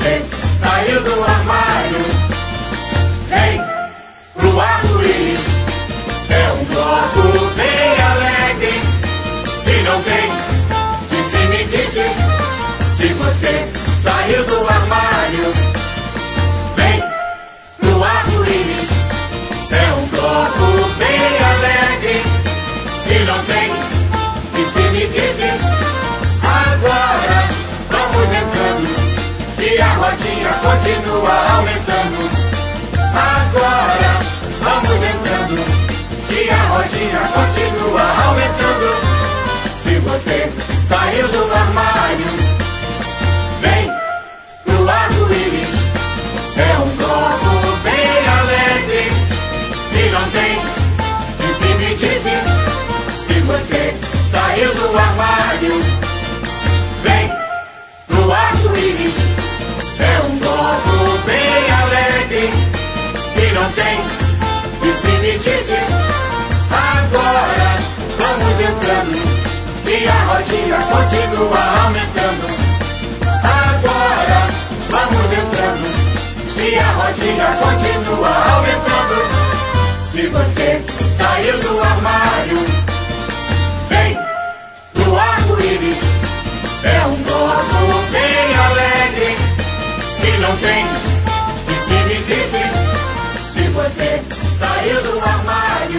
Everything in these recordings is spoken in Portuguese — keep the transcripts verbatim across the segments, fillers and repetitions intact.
você saiu do armário, vem pro arco-íris. É um bloco bem alegre e não tem disse-me-disse. Se você saiu do armário, vem pro arco-íris. É um bloco bem alegre e não tem disse-me-disse. Agora vamos entrando e a rodinha continua aumentando. Agora vamos entrando e a rodinha continua aumentando. Se você saiu do armário, vem pro arco-íris. É um bloco bem alegre e não tem disse-me-disse. Se você saiu do armário, vem pro arco-íris. É um bloco bem alegre e não tem disse-me-disse. Agora vamos entrando e a rodinha continua aumentando. Agora vamos entrando e a rodinha continua aumentando. Se você saiu do armário, vem pro arco-íris. É um bloco bem alegre e não tem disse-me-disse. Se você saiu do armário,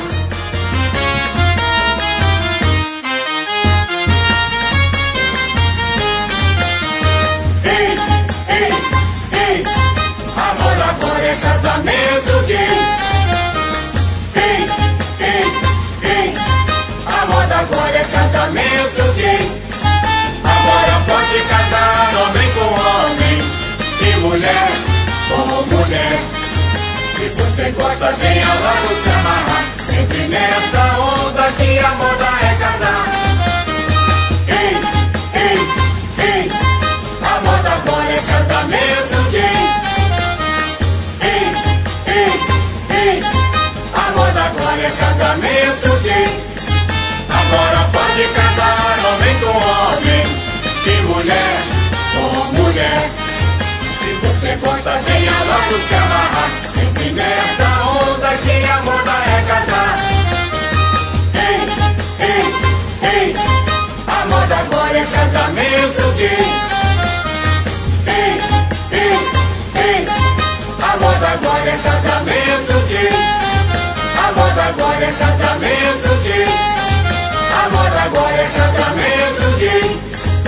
ei, ei, ei, amor agora é casamento gay. Ei, ei, ei, amor agora é casamento gay. Agora pode casar homem com homem e mulher com mulher. Se você gosta, venha logo se amarrar. Entre nessa onda que a moda é casar. Ei, ei, ei, a moda agora é casamento gay. Ei, ei, ei, a moda agora é casamento gay. Agora pode casar homem com homem e mulher com mulher. Se você gosta, venha logo se amarrar. Entre nessa onda que a moda é casar. Ei, ei, ei, a moda agora é casamento gay. Ei, ei, ei, a moda agora é casamento gay. A moda agora é casamento gay. A moda agora é casamento gay.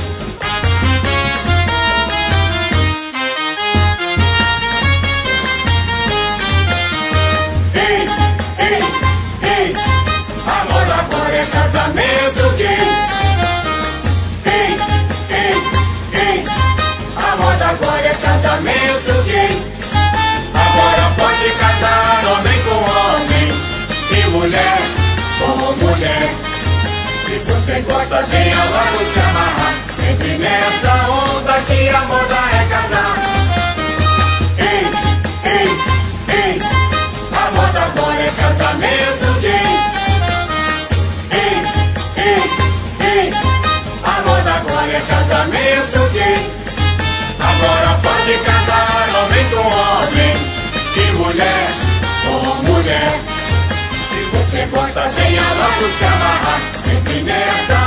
Ei, ei, ei, a moda agora é casamento gay. Ei, ei, ei, a moda agora é casamento gay. Agora pode casar homem com homem e mulher com mulher. Se você gosta, venha logo se amarrar. Entre nessa onda que a moda é casar. Ei, ei, ei, a moda agora é casamento gay. Ei, ei, ei, a moda agora é casamento gay. Agora pode casar homem com homem e mulher com mulher. Se você gosta, venha logo se amarrar. Entre nessa